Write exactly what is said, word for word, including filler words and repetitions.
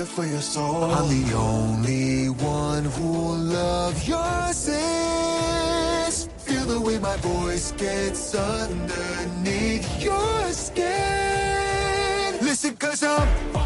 fire for your soul. I'm the only one who'll love your sins. Feel the way my voice gets underneath your skin. Listen, cause I'm